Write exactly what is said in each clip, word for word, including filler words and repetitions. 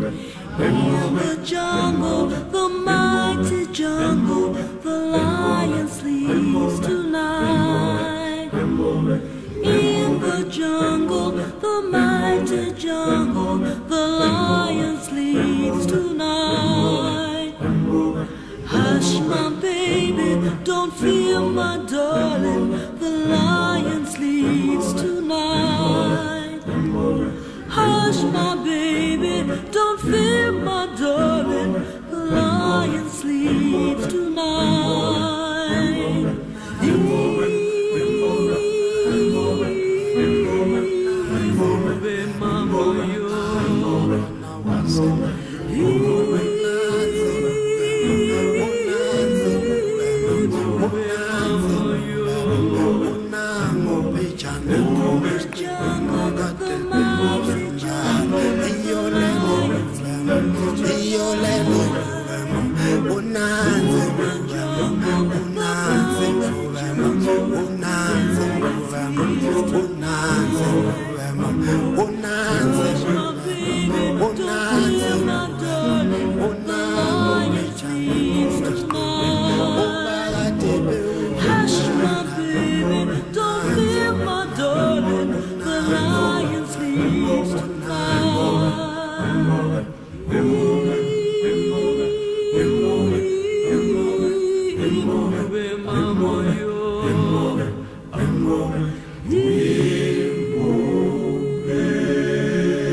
In the jungle, the mighty jungle, the lion sleeps tonight. In the jungle, the mighty jungle, the lion sleeps tonight. Hush, my baby, don't fear, my darling, the lion sleeps tonight. Hush, my baby, don't fear, my darling, the lion sleeps tonight.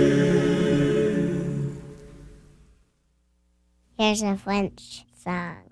Here's a French song.